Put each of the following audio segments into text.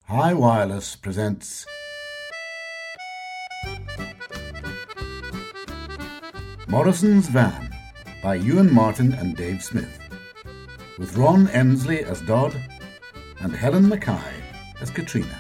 Hi Wireless presents Morrison's Van by Ewan Martin and Dave Smith, with Ron Emsley as Dodd and Helen Mackay as Katrina.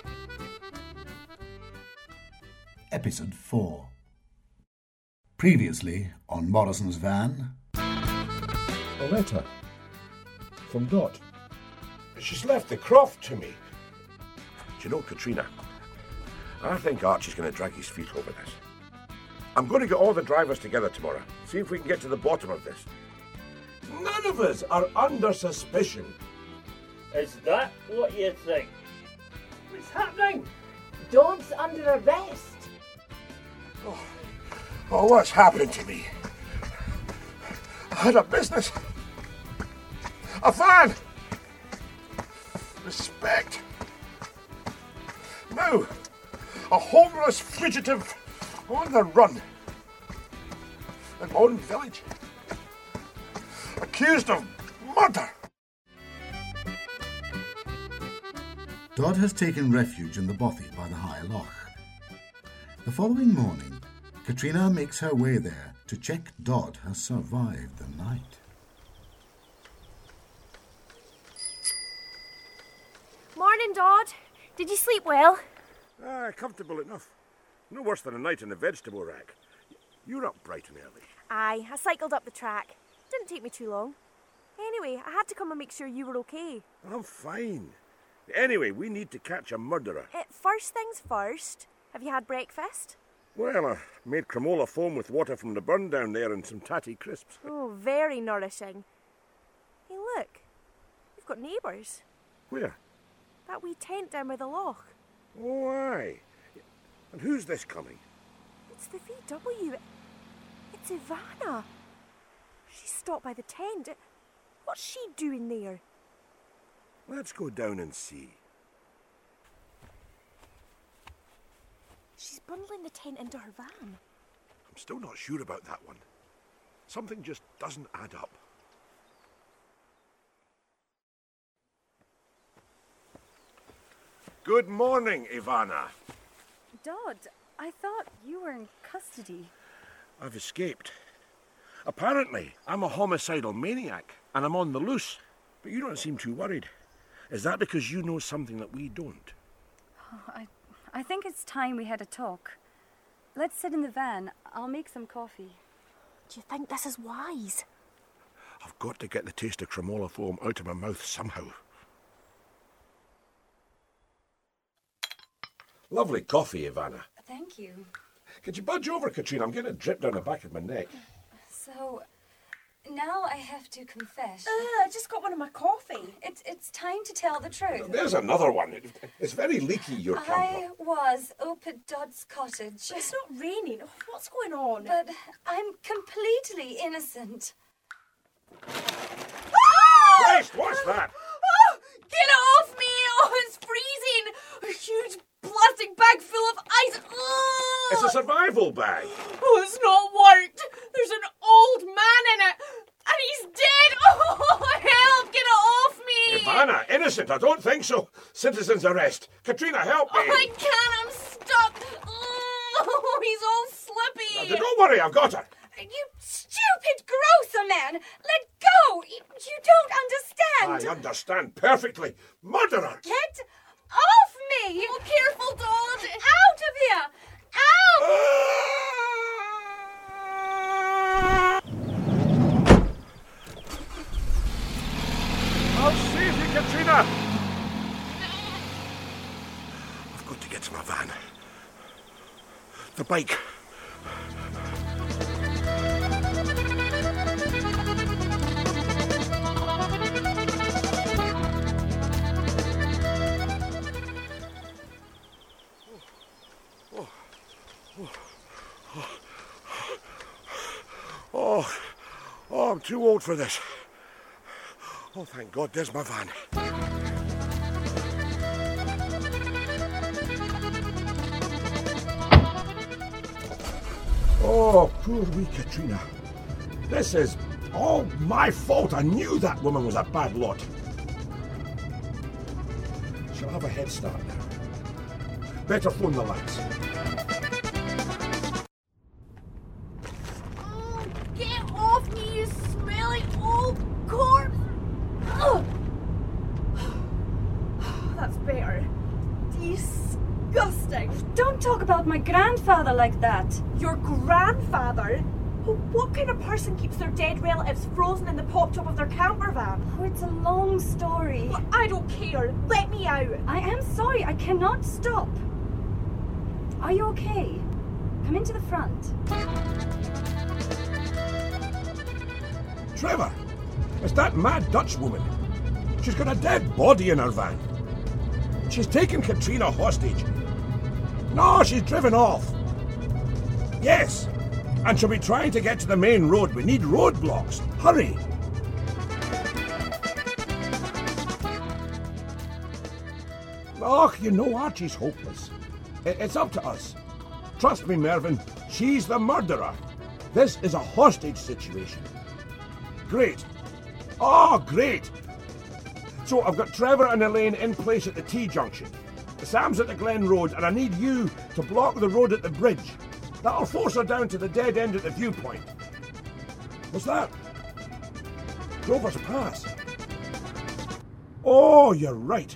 Episode 4. Previously on Morrison's Van. A letter from Dot. She's left the croft to me. Do you know, Katrina, I think Archie's going to drag his feet over this. I'm going to get all the drivers together tomorrow, see if we can get to the bottom of this. None of us are under suspicion. Is that what you think? What's happening? Dodd's under arrest. Oh, what's happened to me? I had a business, a van, respect. Now, a homeless fugitive on the run in my own village, accused of murder. Dodd has taken refuge in the bothy by the High Loch. The following morning, Katrina makes her way there to check Dodd has survived the night. Morning, Dodd. Did you sleep well? Comfortable enough. No worse than a night in the vegetable rack. You're up bright and early. Aye, I cycled up the track. Didn't take me too long. Anyway, I had to come and make sure you were okay. I'm fine. Anyway, we need to catch a murderer. First things first, have you had breakfast? Well, I made cremola foam with water from the burn down there and some tatty crisps. Oh, very nourishing. Hey, look. We've got neighbours. Where? That wee tent down by the loch. Oh, aye. And who's this coming? It's the VW. It's Ivana. She stopped by the tent. What's she doing there? Let's go down and see. She's bundling the tent into her van. I'm still not sure about that one. Something just doesn't add up. Good morning, Ivana. Dodd, I thought you were in custody. I've escaped. Apparently, I'm a homicidal maniac, and I'm on the loose. But you don't seem too worried. Is that because you know something that we don't? I think it's time we had a talk. Let's sit in the van. I'll make some coffee. Do you think this is wise? I've got to get the taste of cremola foam out of my mouth somehow. Lovely coffee, Ivana. Thank you. Could you budge over, Katrina? I'm getting a drip down the back of my neck. So, now I have to confess. I just got one of my coffee. It's time to tell the truth. There's another one. It's very leaky, your camper. I was up at Dodd's cottage. It's not raining. What's going on? But I'm completely innocent. Christ, what's that? Oh, get it off me! Oh, it's freezing! A huge plastic bag full of ice. Oh, It's a survival bag. oh, it's not worked. There's an old man in it, and he's dead. Oh, help! Get it off me! Ivana, innocent? I don't think so. Citizen's arrest. Katrina, help me. Oh, I can't. I'm stuck. Oh, he's all slippy. Don't worry, I've got her. You stupid, grosser man! Let go! You don't understand! I understand perfectly. Murderer. Get off me! Oh, careful, Dodd. Out of here! Out! I'll save you, Katrina. I've got to get to my van. The bike. Oh, I'm too old for this. Oh, thank God, there's my van. Oh, poor wee Katrina. This is all my fault. I knew that woman was a bad lot. She'll have a head start now. Better phone the lads. Oh, get off me, you smelly old corpse! Ugh. That's better. Disgusting. Don't talk about my grandfather like that. Your grandfather? Oh, what kind of person keeps their dead relatives frozen in the pop top of their camper van? Oh, it's a long story. Well, I don't care. Let me out. I am sorry, I cannot stop. Are you okay? Come into the front. Trevor, it's that mad Dutch woman. She's got a dead body in her van. She's taken Katrina hostage. No, she's driven off. Yes, and she'll be trying to get to the main road. We need roadblocks. Hurry. Oh, you know Archie's hopeless. It's up to us. Trust me, Mervyn, she's the murderer. This is a hostage situation. Great. Oh, great. So I've got Trevor and Elaine in place at the T-junction. Sam's at the Glen Road, and I need you to block the road at the bridge. That'll force her down to the dead end at the viewpoint. What's that? Grover's Pass. Oh, you're right.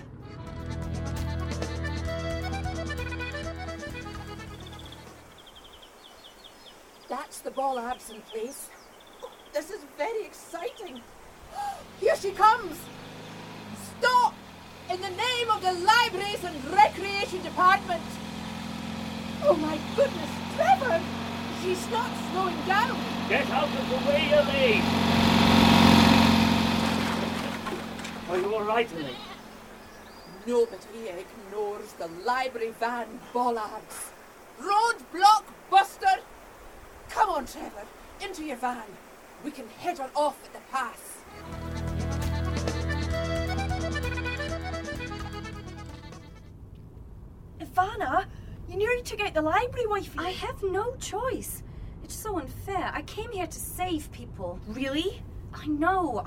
That's the ball absent place. Oh, this is very exciting. Here she comes. Stop! In the name of the Libraries and Recreation Department. Oh my goodness, Trevor! She's not slowing down. Get out of the way, Elaine! Are you all right, Elaine? Nobody ignores the library van bollards. Roadblock buster! Come on, Trevor, into your van. We can head her off at the pass. Ivana, you nearly took out the library, wifey. I have no choice. It's so unfair. I came here to save people. Really? I know.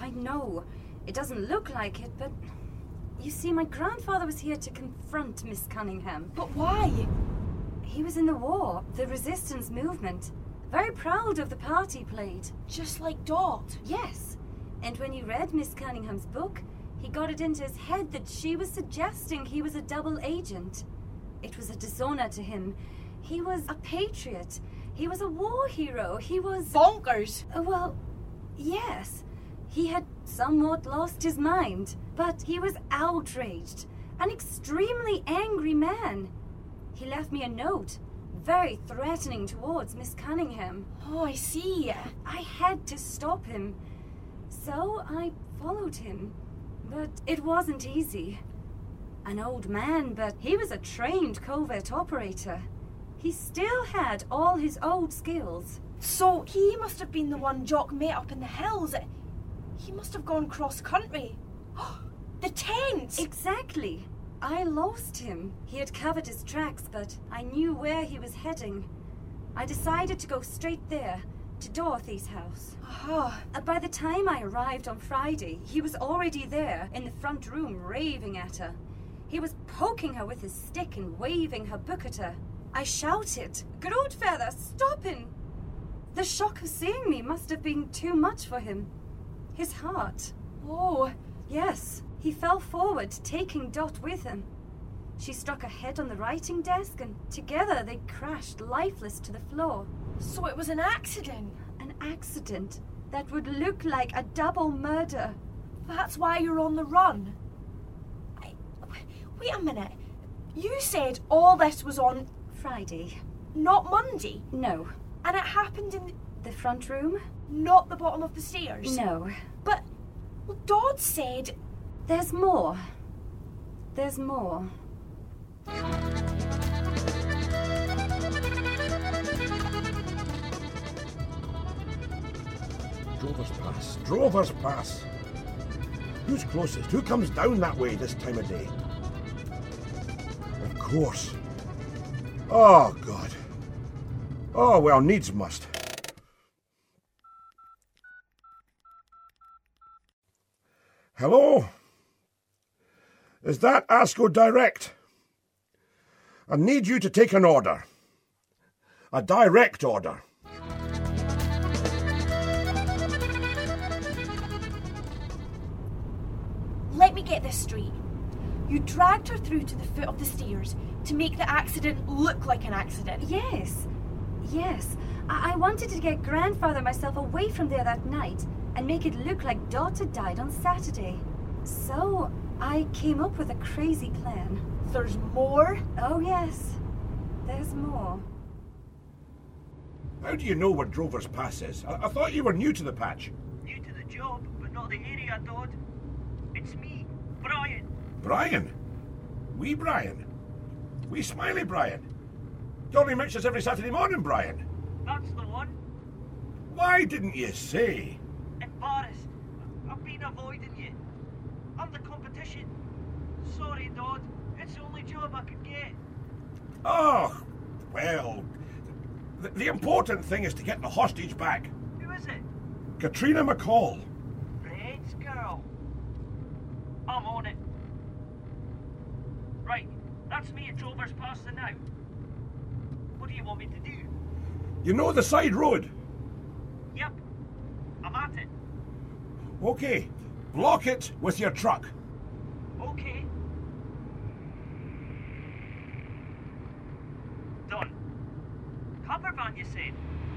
It doesn't look like it, but you see, my grandfather was here to confront Miss Cunningham. But why? He was in the war, the resistance movement. Very proud of the part he played. Just like Dot. Yes. And when he read Miss Cunningham's book, he got it into his head that she was suggesting he was a double agent. It was a dishonor to him. He was a patriot. He was a war hero. He was... Bonkers. Well, yes. He had somewhat lost his mind, but he was outraged. An extremely angry man. He left me a note, very threatening towards Miss Cunningham. Oh, I see. I had to stop him. So I followed him. But it wasn't easy. An old man, but he was a trained covert operator. He still had all his old skills. So he must have been the one Jock met up in the hills. He must have gone cross-country. The tent! Exactly. I lost him. He had covered his tracks, but I knew where he was heading. I decided to go straight there, to Dorothy's house. By the time I arrived on Friday, he was already there, in the front room, raving at her. He was poking her with his stick and waving her book at her. I shouted, "Grootvader, stop him!" The shock of seeing me must have been too much for him. His heart. Oh. Yes, he fell forward, taking Dot with him. She struck her head on the writing desk, and together they crashed lifeless to the floor. So it was an accident? An accident that would look like a double murder. That's why you're on the run? Wait a minute. You said all this was on... Friday. Not Monday? No. And it happened in... The front room? Not the bottom of the stairs? No. But... Well, Dodd said... There's more. There's more. Drover's Pass. Drover's Pass. Who's closest? Who comes down that way this time of day? Of course. Oh, God. Oh, well, needs must. Hello? Is that Ascot Direct? I need you to take an order. A direct order. Let me get this straight. You dragged her through to the foot of the stairs to make the accident look like an accident. Yes. I wanted to get grandfather myself away from there that night and make it look like Dot had died on Saturday. So I came up with a crazy plan. There's more? Oh yes, there's more. How do you know where Drover's Pass is? I thought you were new to the patch. New to the job, but not the area, Dodd. It's me, Brian. Brian? Wee Brian? Wee Smiley Brian? Dolly meets us every Saturday morning, Brian. That's the one. Why didn't you say? Embarrassed. I've been avoiding you. I'm the competition. Sorry, Dodd. It's the only job I could get. Oh, well, the important thing is to get the hostage back. Who is it? Katrina McCall. Red's girl. I'm on it. Right, that's me at Drover's Pass now. What do you want me to do? You know the side road? Yep, I'm at it. Okay, block it with your truck. Okay. Done. Camper van, you said?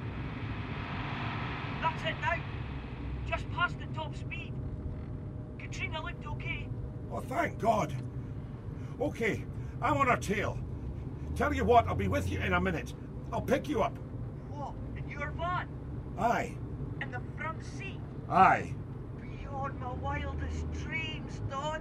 That's it now. Just past the top speed. Katrina looked okay. Oh, thank God. Okay, I'm on her tail. Tell you what, I'll be with you in a minute. I'll pick you up. What? In your van? Aye. In the front seat? Aye. Beyond my wildest dreams, Dodd.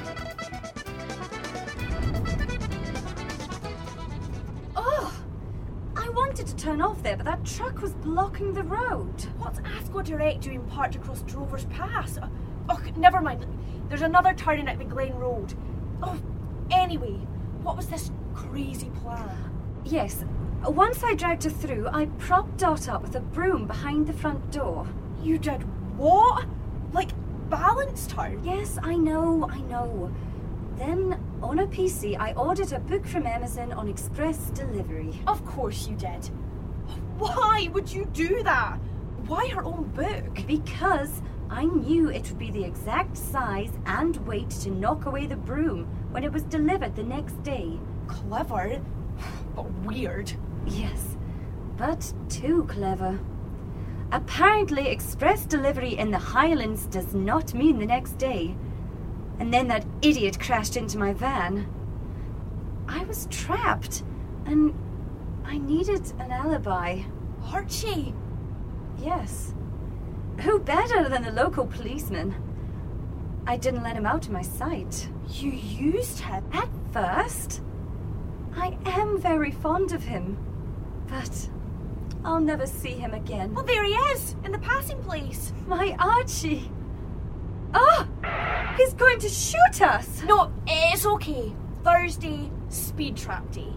Oh! I wanted to turn off there, but that truck was blocking the road. What's Ascot Direct doing parked across Drover's Pass? Oh, never mind. There's another turning at the Glen Road. Oh, anyway, what was this crazy plan? Yes, once I dragged her through, I propped Dot up with a broom behind the front door. You did what? Like, balanced her? Yes, I know. Then, on a PC, I ordered a book from Amazon on express delivery. Of course you did. Why would you do that? Why her own book? Because I knew it would be the exact size and weight to knock away the broom when it was delivered the next day. Clever, but weird. Yes, but too clever. Apparently, express delivery in the Highlands does not mean the next day. And then that idiot crashed into my van. I was trapped, and I needed an alibi. Archie? Yes. Who better than the local policeman? I didn't let him out of my sight. You used him? At first. I am very fond of him, but I'll never see him again. Well, there he is, in the passing place. My Archie. Ah! He's going to shoot us! No, it's okay. Thursday, speed trap day.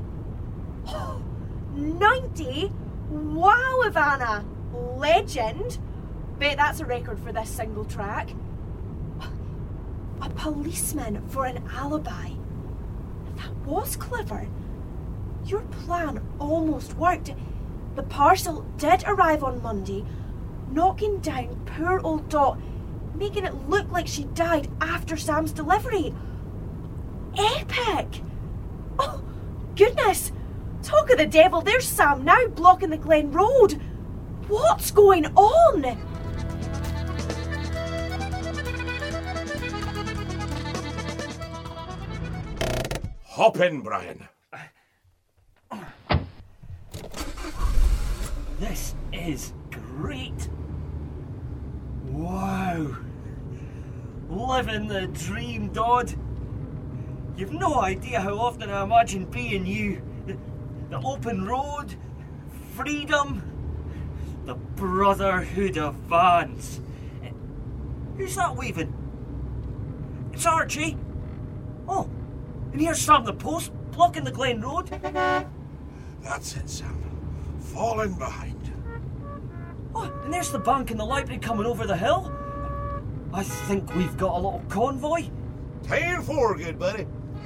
90? Wow, Ivana. Legend. Bet that's a record for this single track. A policeman for an alibi. That was clever. Your plan almost worked. The parcel did arrive on Monday, knocking down poor old Dot, making it look like she died after Sam's delivery. Epic! Oh, goodness! Talk of the devil, there's Sam now blocking the Glen Road. What's going on? Hop in, Brian. This is great. Wow. Living the dream, Dodd. You've no idea how often I imagine being you. The open road, freedom, the brotherhood of vans. Who's that waving? It's Archie. Oh, and here's Sam the post, blocking the Glen Road. That's it, Sam. Falling behind. Oh, and there's the bank and the library coming over the hill. I think we've got a little convoy. 10 4, good buddy.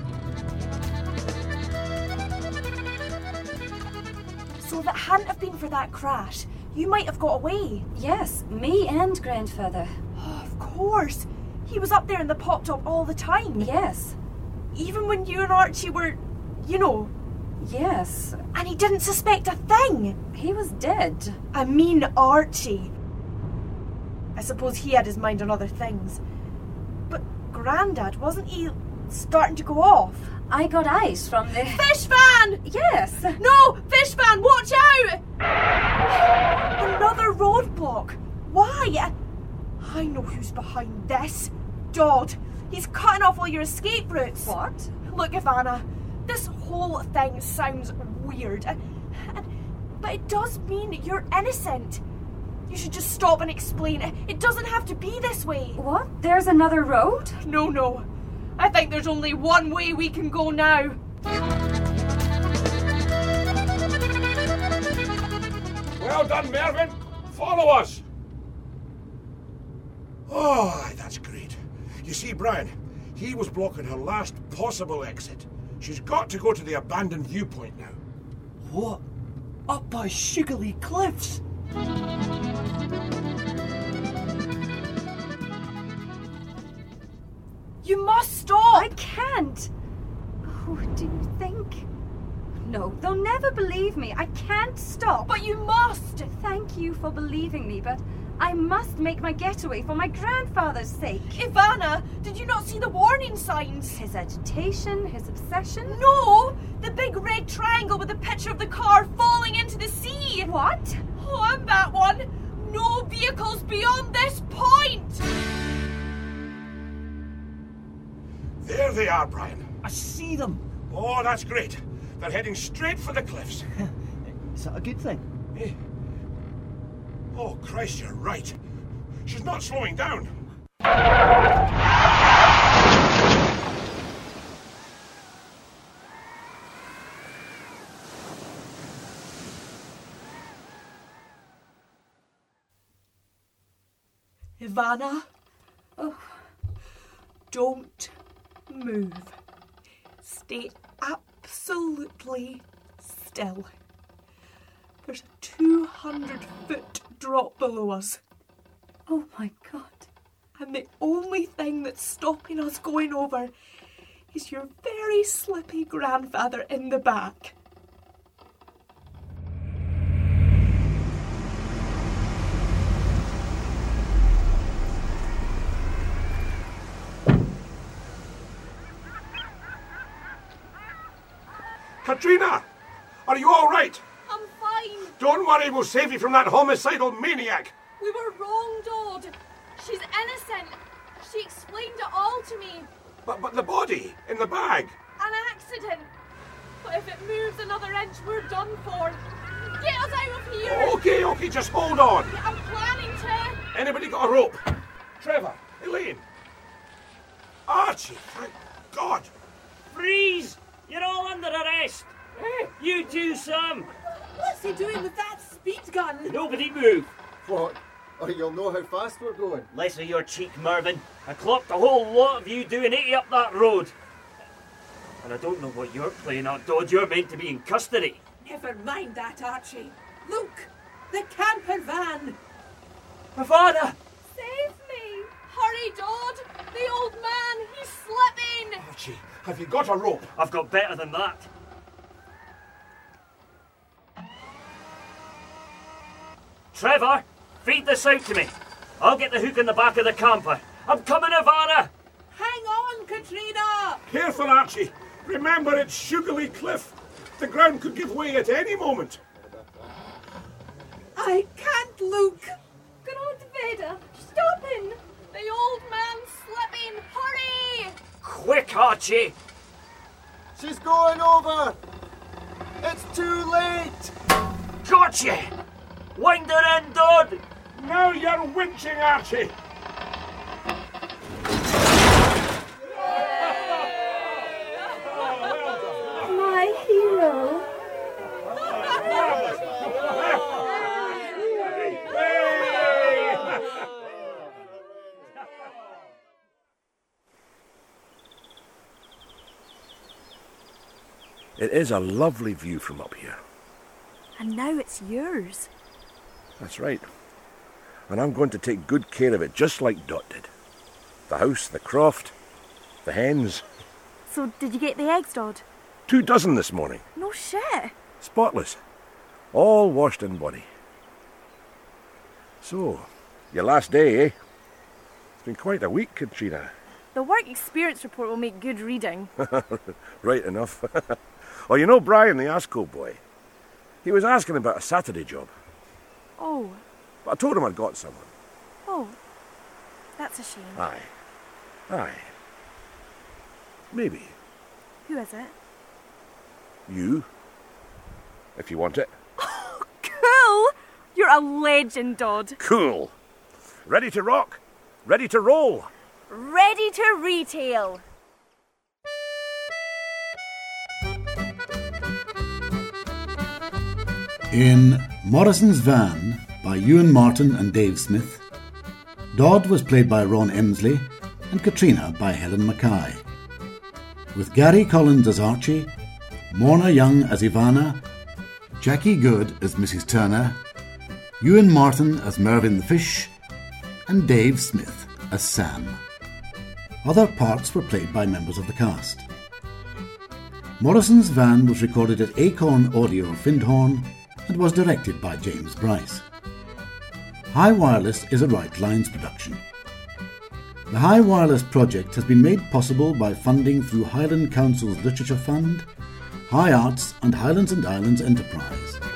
So if it hadn't have been for that crash, you might have got away. Yes, me and grandfather. Oh, of course. He was up there in the pop top all the time. Yes. Even when you and Archie were, you know. Yes. And he didn't suspect a thing. He was dead. I mean Archie. I suppose he had his mind on other things. But Grandad, wasn't he starting to go off? I got ice from the... Fish van! Yes. No! Fish van, watch out! Another roadblock. Why? I know who's behind this. Dodd. He's cutting off all your escape routes. What? Look, Ivana, this whole thing sounds weird. But it does mean you're innocent. You should just stop and explain. It doesn't have to be this way. What? There's another road? No. I think there's only one way we can go now. Well done, Mervyn. Follow us. Oh, that's great. You see, Brian, he was blocking her last possible exit. She's got to go to the abandoned viewpoint now. What? Up by Sugarly Cliffs? You must stop! I can't. Oh, do you think? No, they'll never believe me. I can't stop. But you must! Thank you for believing me, but I must make my getaway for my grandfather's sake. Ivana, did you not see the warning signs? His agitation, his obsession? No! The big red triangle with the picture of the car falling into the sea! What? Oh, and that one! No vehicles beyond this point! There they are, Brian. I see them. Oh, that's great. They're heading straight for the cliffs. Is that a good thing? Eh? Oh, Christ, you're right. She's not slowing down. Ivana, don't move. Stay absolutely still. There's a 200-foot drop below us. Oh my God. And the only thing that's stopping us going over is your very slippy grandfather in the back. Katrina! Are you all right? I'm fine. Don't worry, we'll save you from that homicidal maniac. We were wrong, Dodd. She's innocent. She explained it all to me. But the body in the bag. An accident. But if it moves another inch, we're done for. Get us out of here. Okay, just hold on. I'm planning to. Anybody got a rope? Trevor, Elaine. Archie, thank God. Freeze! You're all under arrest. You too, Sam. What's he doing with that speed gun? Nobody move. What? Or you'll know how fast we're going. Less of your cheek, Mervyn. I clocked a whole lot of you doing 80 up that road. And I don't know what you're playing at, Dodd. You're meant to be in custody. Never mind that, Archie. Look, the camper van. Ivana! Save me. Hurry, Dodd. The old man, he's slipping. Archie, have you got a rope? I've got better than that. Trevor, feed this out to me. I'll get the hook in the back of the camper. I'm coming, Ivana! Hang on, Katrina. Careful, Archie. Remember, it's Sugarly Cliff. The ground could give way at any moment. I can't look. Grandvader, Stop him. The old man's slipping. Hurry. Quick, Archie! She's going over! It's too late! Gotcha! Wind her in, Dodd! Now you're winching, Archie. my hero. It is a lovely view from up here. And now it's yours. That's right. And I'm going to take good care of it, just like Dot did. The house, the croft, the hens. So, did you get the eggs, Dod? 24 this morning. No shit. Spotless. All washed in body. So, your last day, eh? It's been quite a week, Katrina. The work experience report will make good reading. Right enough. Oh, you know Brian, the Asco boy? He was asking about a Saturday job. Oh. But I told him I'd got someone. Oh. That's a shame. Aye. Maybe. Who is it? You. If you want it. Cool! You're a legend, Dod. Cool. Ready to rock? Ready to roll? Ready to retail. In Morrison's Van by Ewan Martin and Dave Smith, Dod was played by Ron Emsley and Katrina by Helen Mackay. With Gary Collins as Archie, Morna Young as Ivana, Jackie Good as Mrs. Turner, Ewan Martin as Mervyn the Fish, and Dave Smith as Sam. Other parts were played by members of the cast. Morrison's Van was recorded at Acorn Audio Findhorn and was directed by James Bryce. High Wireless is a Right Lines production. The High Wireless project has been made possible by funding through Highland Council's Literature Fund, High Arts and Highlands and Islands Enterprise.